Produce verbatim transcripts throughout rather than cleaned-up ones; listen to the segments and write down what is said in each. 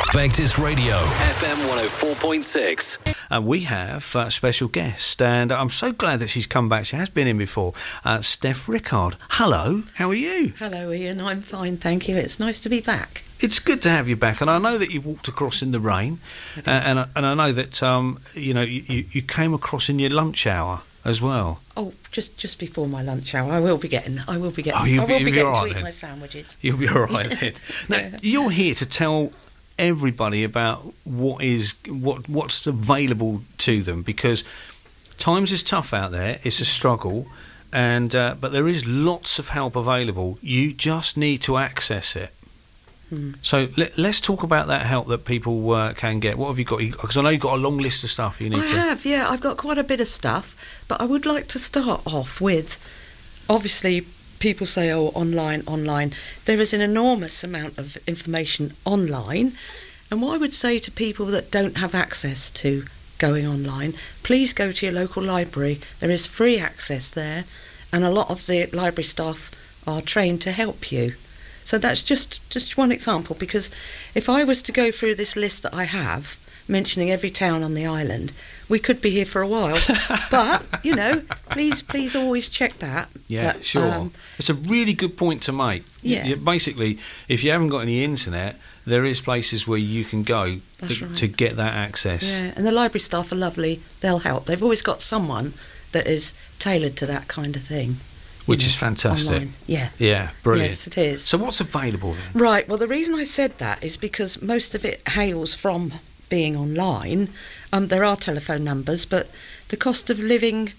Vectis Radio, F M one oh four point six. Uh, we have a special guest, and I'm so glad that she's come back. She has been in before. Uh, Steph Rickard. Hello, how are you? Hello, Ian. I'm fine, thank you. It's nice to be back. It's good to have you back, and I know that you walked across in the rain, uh, and, I, and I know that um, you know you, you came across in your lunch hour as well. Oh, just just before my lunch hour, I will be getting. I will be getting. Oh, you'll I be, will you'll be be getting all to right eat then. my sandwiches. You'll be all right then. Now, Yeah. You're here to tell everybody about what is what what's available to them, because times is tough out there. It's a struggle, and uh, but there is lots of help available. You just need to access it. Hmm. So let, let's talk about that help that people uh, can get. What have you got? Because I know you've got a long list of stuff you need I to. have, yeah. I've got quite a bit of stuff, but I would like to start off with, obviously, people say, oh, online, online. There is an enormous amount of information online, and what I would say to people that don't have access to going online, please go to your local library. There is free access there, and a lot of the library staff are trained to help you. So that's just, just one example, because if I was to go through this list that I have, mentioning every town on the island, we could be here for a while. But, you know, please, please always check that. Yeah, But, sure. um, It's a really good point to make. Yeah. You- basically, if you haven't got any internet, there is places where you can go That's to, right. to get that access. Yeah, and the library staff are lovely. They'll help. They've always got someone that is tailored to that kind of thing. you Which know, is fantastic. online. Yeah. Yeah, brilliant. Yes, it is. So what's available then? Right, well, the reason I said that is because most of it hails from being online. Um, there are telephone numbers, but the cost of living,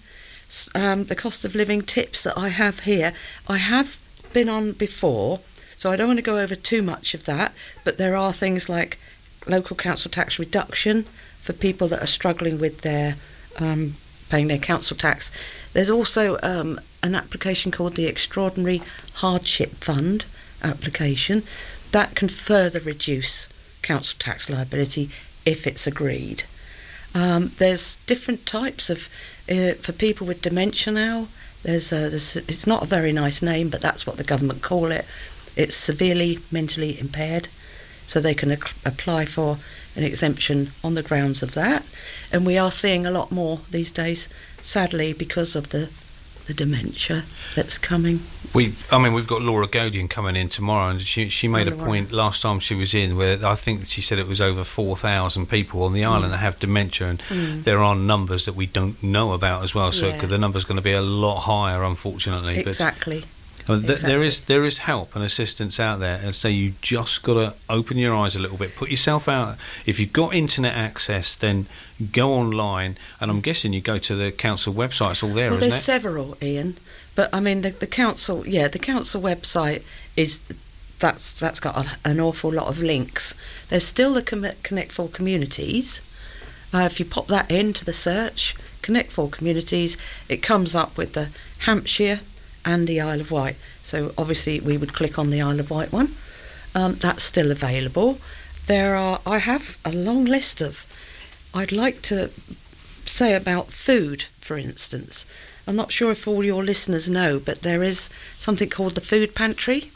um, the cost of living tips that I have here, I have been on before, so I don't want to go over too much of that, but there are things like local council tax reduction for people that are struggling with their um, paying their council tax. There's also um, an application called the Extraordinary Hardship Fund application that can further reduce council tax liability if it's agreed. Um, there's different types of, uh, for people with dementia now, there's, a, there's it's not a very nice name, but that's what the government call it. It's severely mentally impaired, so they can ac- apply for an exemption on the grounds of that. And we are seeing a lot more these days, sadly, because of the the dementia that's coming. We, I mean, we've got Laura Godian coming in tomorrow, and she she made Oh, a Laura. point last time she was in where I think that she said it was over four thousand people on the island that have dementia, and Mm. there are numbers that we don't know about as well. So Yeah. the number's going to be a lot higher, unfortunately. Exactly. But uh, th- there exactly. is there is help and assistance out there, and so you just got to open your eyes a little bit, put yourself out. If you've got internet access, then go online, and I'm guessing you go to the council website. It's all there, Well, isn't there's it? several, Ian, but I mean the, the council. Yeah, the council website is that's that's got a, an awful lot of links. There's still the Com- Connect Four Communities. Uh, if you pop that into the search, Connect Four Communities, it comes up with the Hampshire and the Isle of Wight. So obviously we would click on the Isle of Wight one. Um, that's still available. There are. I have a long list of. I'd like to say about food, for instance. I'm not sure if all your listeners know, but there is something called the food pantry.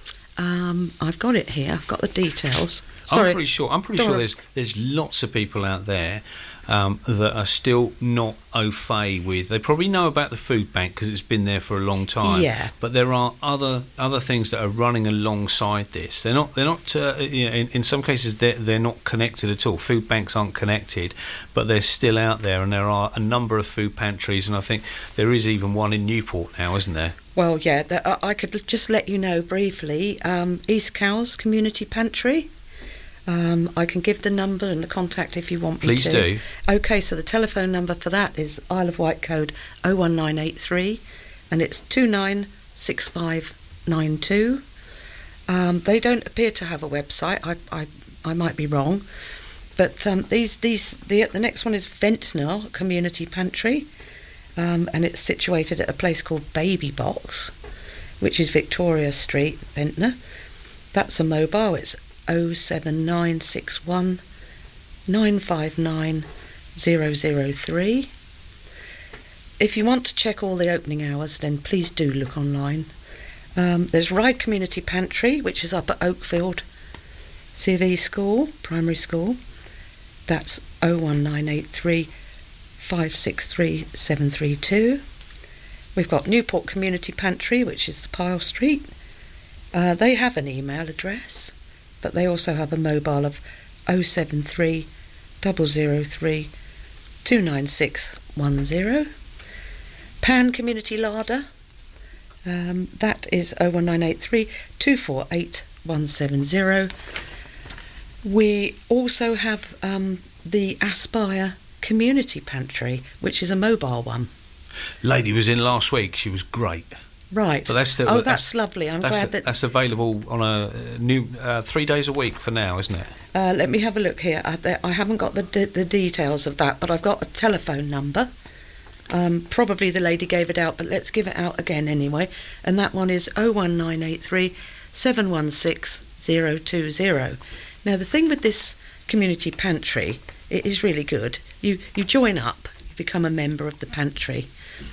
Um, I've got it here. I've got the details. Sorry. I'm pretty sure. I'm pretty Go sure on. there's there's lots of people out there um, that are still not au fait with. They probably know about the food bank because it's been there for a long time. Yeah. But there are other other things that are running alongside this. They're not. They're not. Uh, you know, in, in some cases, they're they're not connected at all. Food banks aren't connected, but they're still out there, and there are a number of food pantries. And I think there is even one in Newport now, isn't there? Well, yeah, the, uh, I could just let you know briefly. Um, East Cowes Community Pantry. Um, I can give the number and the contact if you want me Please to. do. Okay, so the telephone number for that is Isle of Wight code oh one nine eight three, and it's two nine six five nine two. Um, they don't appear to have a website. I I, I might be wrong, but um, these these the the next one is Ventnor Community Pantry. Um, and it's situated at a place called Baby Box, which is Victoria Street, Ventnor. That's a mobile. It's oh seven nine six one nine five nine zero zero three. If you want to check all the opening hours, then please do look online. Um, there's Ryde Community Pantry, which is up at Oakfield C V School, primary school, that's oh one nine eight three, five six three, seven three two. We've got Newport Community Pantry, which is the Pyle Street. Uh, they have an email address, but they also have a mobile of oh seven three, zero zero three, two nine six one zero. Pan Community Larder, um, that is oh one nine eight three, two four eight, one seven zero. We also have um, the Aspire Community Pantry, which is a mobile one. Lady was in last week. She was great. Right. But that's still, oh, that's, that's lovely. I'm that's, glad that... That's available on a new uh, three days a week for now, isn't it? Uh, let me have a look here. I, I haven't got the de- the details of that, but I've got a telephone number. Um, probably the lady gave it out, but let's give it out again anyway. And that one is oh one nine eight three, seven one six, zero two zero. Now, the thing with this community pantry, it is really good. You, you join up, you become a member of the pantry.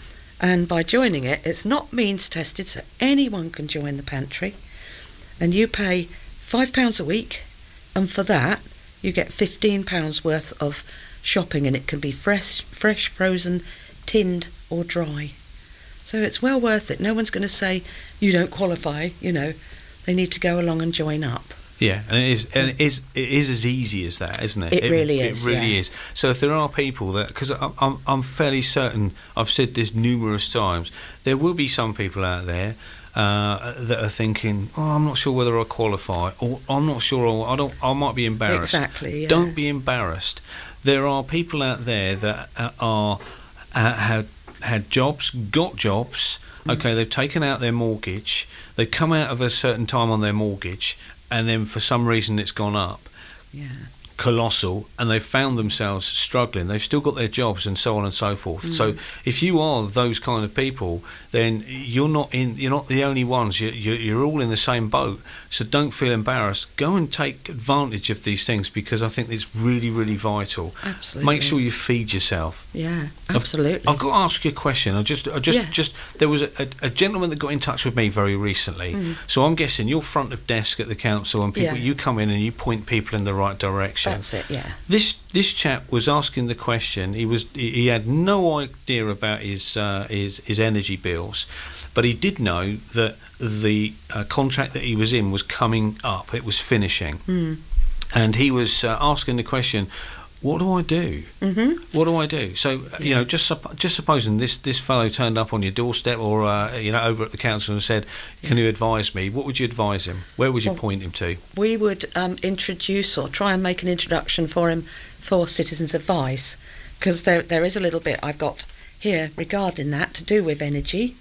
And by joining it, it's not means tested, so anyone can join the pantry. And you pay five pounds a week, and for that, you get fifteen pounds worth of shopping, and it can be fresh, fresh, frozen, tinned, or dry. So it's well worth it. No one's going to say you don't qualify. You know, they need to go along and join up. Yeah, and it is, and it is, it is as easy as that, isn't it? It really is. It really yeah. is. So if there are people that, because I'm, I'm, I'm fairly certain, I've said this numerous times, there will be some people out there uh, that are thinking, oh, I'm not sure whether I qualify, or I'm not sure, or I don't, I might be embarrassed. Exactly. Yeah. Don't be embarrassed. There are people out there that are uh, have had jobs, got jobs. Okay, they've taken out their mortgage. They've come out of a certain time on their mortgage. And then for some reason it's gone up, yeah. colossal, and they've found themselves struggling. They've still got their jobs and so on and so forth. Mm. So if you are those kind of people, then you're not in. You're not the only ones. You're, you're, you're all in the same boat. So don't feel embarrassed. Go and take advantage of these things, because I think it's really, really vital. Absolutely. Make sure you feed yourself. Yeah, absolutely. I've, I've got to ask you a question. I just, I just, yeah. just. There was a, a, a gentleman that got in touch with me very recently. Mm. So I'm guessing you're front of desk at the council, and people, yeah. you come in and you point people in the right direction. That's it. Yeah. This this chap was asking the question. He was he had no idea about his uh, his his energy bills, but he did know that the uh, contract that he was in was coming up. It was finishing, mm. and he was uh, asking the question, what do I do? Mm-hmm. What do I do? So, yeah. you know, just supp- just supposing this, this fellow turned up on your doorstep, or uh, you know, over at the council and said, "Can yeah. you advise me?" What would you advise him? Where would you well, point him to? We would um, introduce or try and make an introduction for him for Citizens Advice, because there there is a little bit I've got here regarding that to do with energy.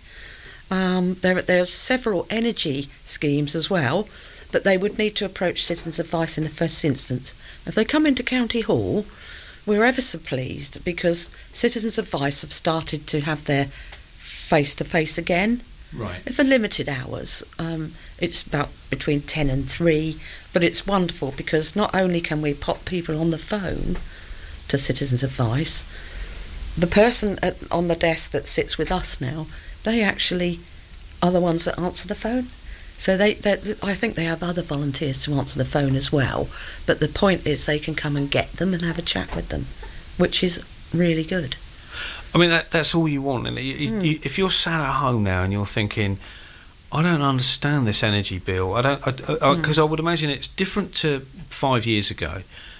Um, there there's several energy schemes as well, but they would need to approach Citizens Advice in the first instance. If they come into County Hall, we're ever so pleased, because Citizens Advice have started to have their face-to-face again. Right. For limited hours. Um, it's about between ten and three, but it's wonderful because not only can we pop people on the phone to Citizens Advice, the person at, on the desk that sits with us now, they actually are the ones that answer the phone. So they, I think they have other volunteers to answer the phone as well. But the point is they can come and get them and have a chat with them, which is really good. I mean, that, that's all you want. And you, mm. you, if you're sat at home now and you're thinking, I don't understand this energy bill, I don't, because I, I, mm. I would imagine it's different to five years ago.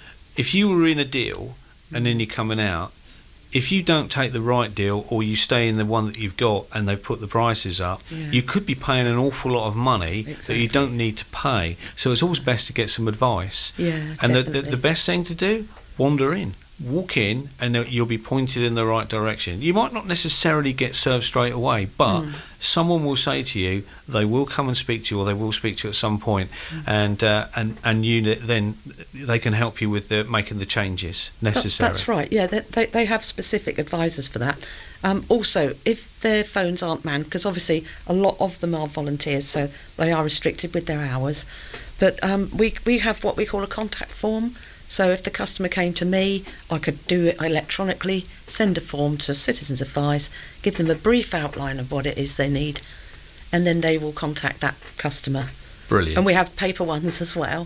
If you were in a deal and then you're coming out, if you don't take the right deal, or you stay in the one that you've got and they've put the prices up, yeah. you could be paying an awful lot of money exactly. that you don't need to pay. So it's always best to get some advice. Yeah, and the, the, the best thing to do, wander in. Walk in and you'll be pointed in the right direction. You might not necessarily get served straight away, but mm. someone will say to you, they will come and speak to you, or they will speak to you at some point, mm. and uh, and and you then they can help you with the, making the changes necessary. That, that's right. Yeah, they, they they have specific advisors for that. Um, also, if their phones aren't manned, because obviously a lot of them are volunteers, so they are restricted with their hours. But um, we we have what we call a contact form. So if the customer came to me, I could do it electronically, send a form to Citizens Advice, give them a brief outline of what it is they need, and then they will contact that customer. Brilliant. And we have paper ones as well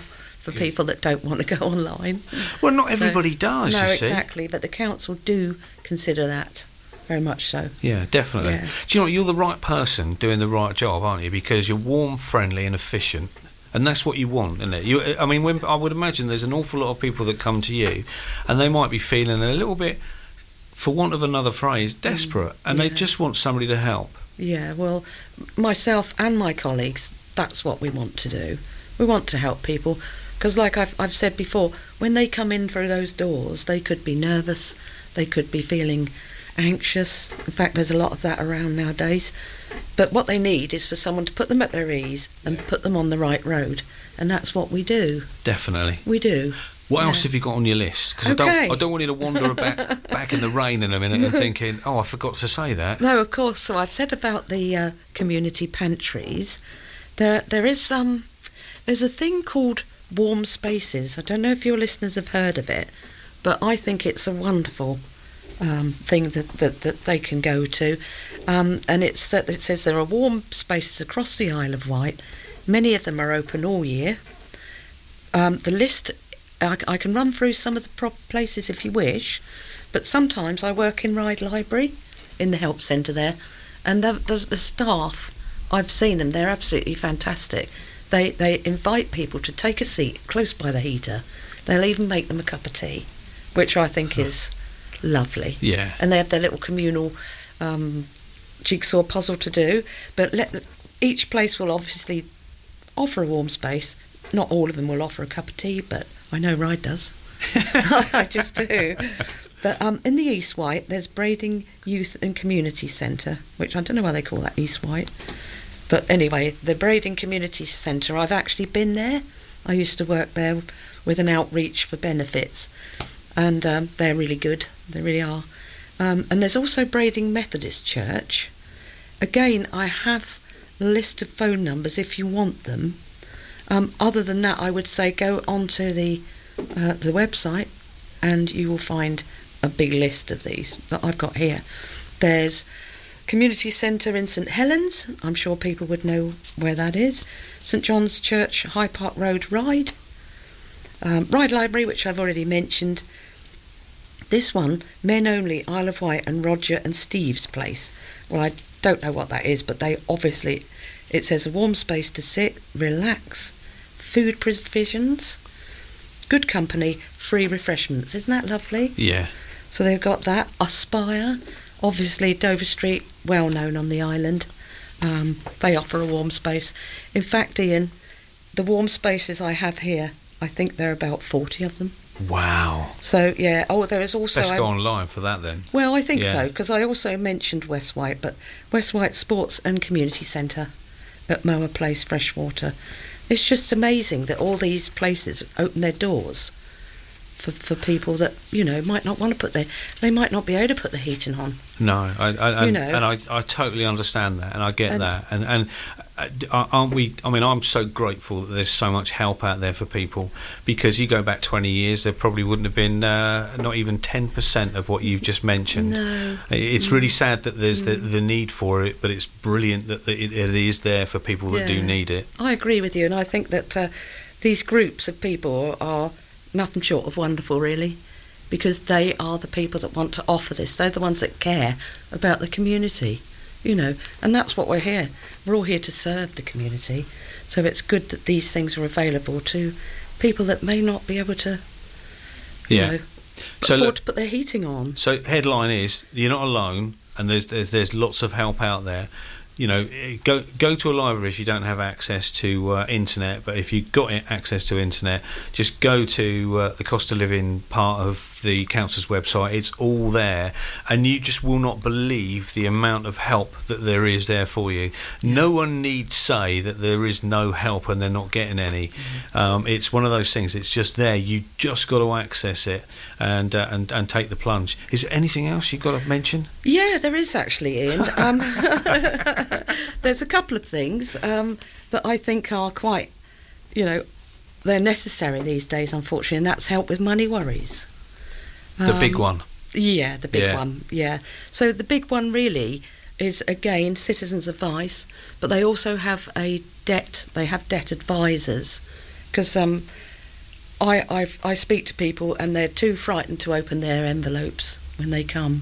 for people that don't want to go online. Well, not So- everybody does, No, you see. exactly, but the council do consider that very much so. Yeah, definitely. Yeah. Do you know what? You're the right person doing the right job, aren't you? Because you're warm, friendly, and efficient. And that's what you want, isn't it? You, I mean, when, I would imagine there's an awful lot of people that come to you and they might be feeling a little bit, for want of another phrase, desperate. And they yeah. just want somebody to help. Yeah, well, myself and my colleagues, that's what we want to do. We want to help people because, like I've, I've said before, when they come in through those doors, they could be nervous, they could be feeling anxious. In fact, there's a lot of that around nowadays. But what they need is for someone to put them at their ease and put them on the right road. And that's what we do. Definitely. We do. What Yeah. else have you got on your list? Because Okay. I don't, I don't want you to wander back, back in the rain in a minute and thinking, oh, I forgot to say that. No, of course. So I've said about the uh, community pantries. There, there is um, there's a thing called warm spaces. I don't know if your listeners have heard of it, but I think it's a wonderful um, thing that, that that they can go to. Um, and it's that it says there are warm spaces across the Isle of Wight. Many of them are open all year. Um, the list. I, I can run through some of the pro- places if you wish, but sometimes I work in Ryde Library, in the help centre there, and the, the, the staff, I've seen them, they're absolutely fantastic. They they invite people to take a seat close by the heater. They'll even make them a cup of tea, which I think is lovely. Yeah. And they have their little communal um, jigsaw puzzle to do, but let, each place will obviously offer a warm space. Not all of them will offer a cup of tea, but I know Ryde does. I just do. But um, in the East Wight, there's Brading Youth and Community Centre, which I don't know why they call that East Wight. But anyway, the Brading Community Centre, I've actually been there. I used to work there with an outreach for benefits, and um, they're really good. They really are. Um, and there's also Brading Methodist Church. Again, I have a list of phone numbers if you want them. Um, other than that, I would say go onto the uh, the website and you will find a big list of these that I've got here. There's Community Centre in St Helens. I'm sure people would know where that is. St John's Church, High Park Road, Ryde. Um, Ryde Library, which I've already mentioned. This one, Men Only, Isle of Wight and Roger and Steve's Place. Well, I don't know what that is, but they obviously, it says a warm space to sit, relax, food provisions, good company, free refreshments. Isn't that lovely? Yeah. So they've got that. Aspire, obviously Dover Street, well known on the island. Um, they offer a warm space. In fact, Ian, the warm spaces I have here, I think there are about forty of them. Wow. So, yeah. Oh, there is also... Let's I- go online for that then. Well, I think Yeah. so, because I also mentioned West Wight, but West Wight Sports and Community Centre at Mower Place, Freshwater. It's just amazing that all these places open their doors for, for people that, you know, might not want to put their... They might not be able to put the heating on. No, I, I, You and, know. and I, I totally understand that, and I get And- that, and and uh, aren't we? I mean, I'm so grateful that there's so much help out there for people, because you go back twenty years, there probably wouldn't have been uh, not even ten percent of what you've just mentioned. No. It's really sad that there's the, the need for it, but it's brilliant that it, it is there for people that do Yeah. need it. I agree with you, and I think that uh, these groups of people are nothing short of wonderful, really, because they are the people that want to offer this. They're the ones that care about the community, you know, and that's what we're here. We're all here to serve the community, so it's good that these things are available to people that may not be able to, you Yeah. know, So afford look- to put their heating on. So headline is, you're not alone, and there's there's, there's lots of help out there. You know, go go to a library if you don't have access to uh, internet, but if you've got access to internet, just go to uh, the cost of living part of the council's website. It's all there, and you just will not believe the amount of help that there is there for you. No one need say that there is no help and they're not getting any. Um, it's one of those things. It's just there. You just got to access it and uh, and and take the plunge. Is there anything else you've got to mention? Yeah, there is actually, Ian. Um, there's a couple of things um, that I think are quite, you know, they're necessary these days, unfortunately, and that's help with money worries. The big Um, one. Yeah, the big Yeah. one, yeah. So the big one really is, again, Citizens Advice, but they also have a debt, they have debt advisors, because um, I I've, I speak to people and they're too frightened to open their envelopes when they come,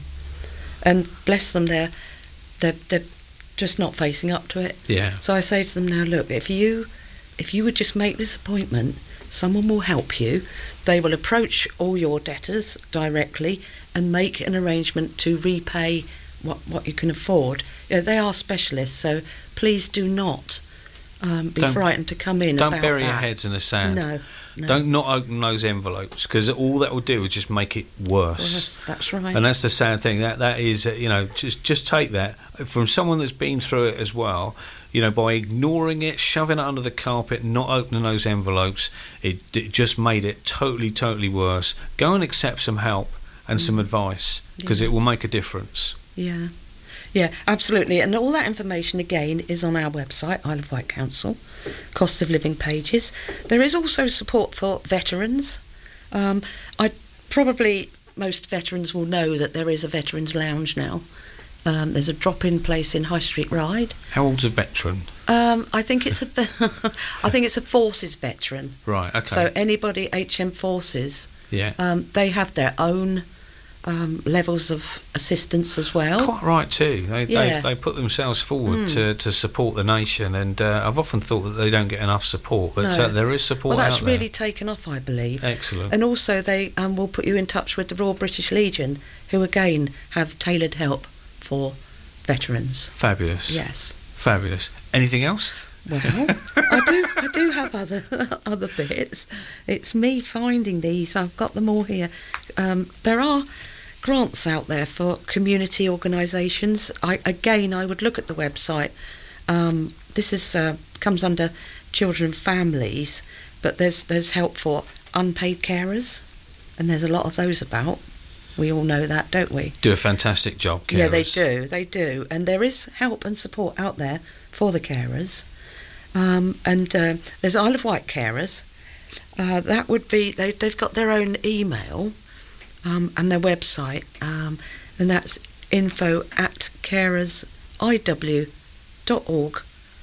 and bless them, they're they're, they're just not facing up to it. Yeah. So I say to them, now look, if you if you would just make this appointment, someone will help you. They will approach all your debtors directly and make an arrangement to repay what, what you can afford. You know, they are specialists, so please do not um, be Don't- frightened to come in Don't about bury that. your heads in the sand. No, no. Don't not open those envelopes, because all that will do is just make it worse. Yes, that's right. And that's the sad thing. That that is, uh, you know, just just take that from someone that's been through it as well. You know, by ignoring it, shoving it under the carpet, not opening those envelopes, it, it just made it totally, totally worse. Go and accept some help and some advice, because Yeah. it will make a difference. Yeah, yeah, absolutely. And all that information, again, is on our website, Isle of Wight Council, cost of living pages. There is also support for veterans. Um, I probably, most veterans will know that there is a veterans lounge now. Um, there's a drop-in place in High Street Ride. How old's a veteran? Um, I think it's a, I think it's a forces veteran. Right. Okay. So anybody H M Forces, yeah. um, they have their own um, levels of assistance as well. Quite right too. They, Yeah. they they put themselves forward to, to support the nation, and uh, I've often thought that they don't get enough support, but No. uh, there is support Well, that's out there. really taken off, I believe. Excellent. And also they um, will put you in touch with the Royal British Legion, who again have tailored help for veterans. Fabulous. Yes. Fabulous. Anything else? Well, I do. I do have other other bits. It's me finding these. I've got them all here. Um, there are grants out there for community organisations. I again, I would look at the website. Um, this is uh, comes under children and families, but there's there's help for unpaid carers, and there's a lot of those about. We all know that, don't we? Do a fantastic job, carers. Yeah, they do. They do, and there is help and support out there for the carers. Um, and uh, there's Isle of Wight carers. Uh, that would be they, they've got their own email um, and their website, um, and that's info at carers I W dot org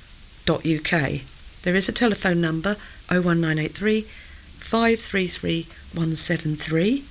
dot U K. There is a telephone number oh one nine eight three, five three three, one seven three.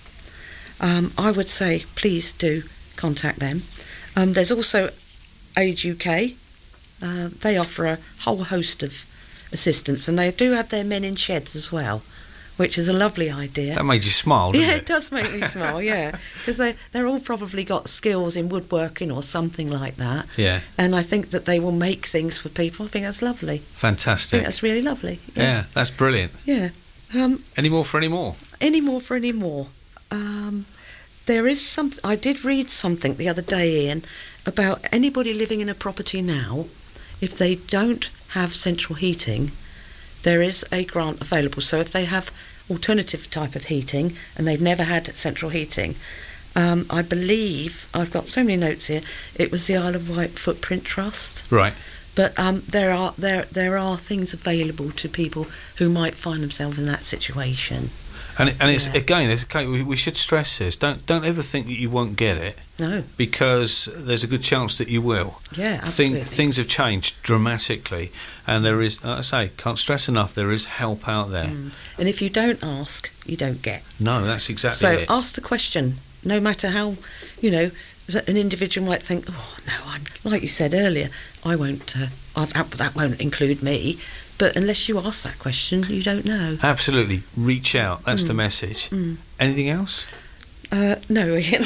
Um, I would say please do contact them. Um, there's also Age U K. Uh, they offer a whole host of assistance, and they do have their men in sheds as well, which is a lovely idea. That made you smile, didn't Yeah, it? it does make me smile, yeah, because they, they're all probably got skills in woodworking or something like that. Yeah. And I think that they will make things for people. I think that's lovely. I think Fantastic. that's really lovely. Yeah, that's brilliant. Yeah. Um, Any more for any more? any more for any more? Um, there is some. I did read something the other day, Ian, about anybody living in a property now, if they don't have central heating, there is a grant available. So if they have alternative type of heating and they've never had central heating, um, I believe, I've got so many notes here, it was the Isle of Wight Footprint Trust. Right. But um, there are there there are things available to people who might find themselves in that situation. And it, and it's Yeah. again, it's okay. We, we should stress this. Don't don't ever think that you won't get it, No. because there's a good chance that you will. Yeah, Thing, absolutely. things have changed dramatically, and there is, like I say, can't stress enough. There is help out there. Mm. And if you don't ask, you don't get. No, that's exactly So it. ask the question, no matter how, you know, an individual might think, oh no, I'm like you said earlier, I won't. Uh, I, that, that won't include me. But unless you ask that question, you don't know. Absolutely, reach out. That's the message. Mm. Anything else? Uh, no, Ian.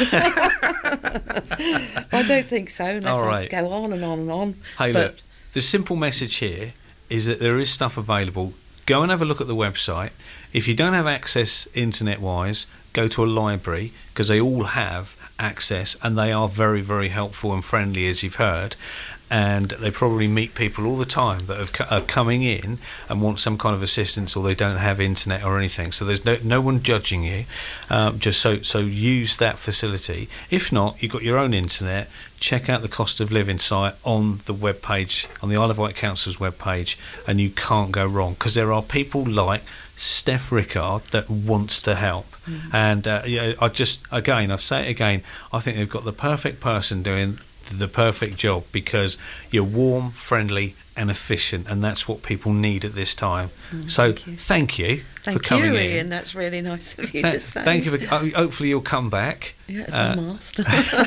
I don't think so. Unless All I have right. to go on and on and on. Hey, but, look, the simple message here is that there is stuff available. Go and have a look at the website. If you don't have access internet-wise, go to a library, because they all have access, and they are very, very helpful and friendly, as you've heard. And they probably meet people all the time that have, co- are coming in and want some kind of assistance, or they don't have internet or anything. So there's no no one judging you. Um, just so so use that facility. If not, you've got your own internet. Check out the cost of living site on the web page, on the Isle of Wight Council's web page, and you can't go wrong, because there are people like Steph Rickard that wants to help. Mm-hmm. And uh, yeah, I just again, I've said it again. I think they've got the perfect person doing the perfect job, because you're warm, friendly and efficient, and that's what people need at this time. Mm, so thank you. thank you. Thank for coming you, in. Ian. That's really nice of you Th- to say. Thank you. For, uh, hopefully, you'll come back. Yeah, if Uh, I'm asked.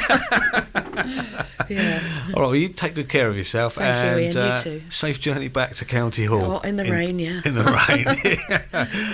Yeah. All right. Well, you take good care of yourself. Thank you, and Ian. You uh, too. Safe journey back to County Hall. Oh, in the rain, yeah. In the rain.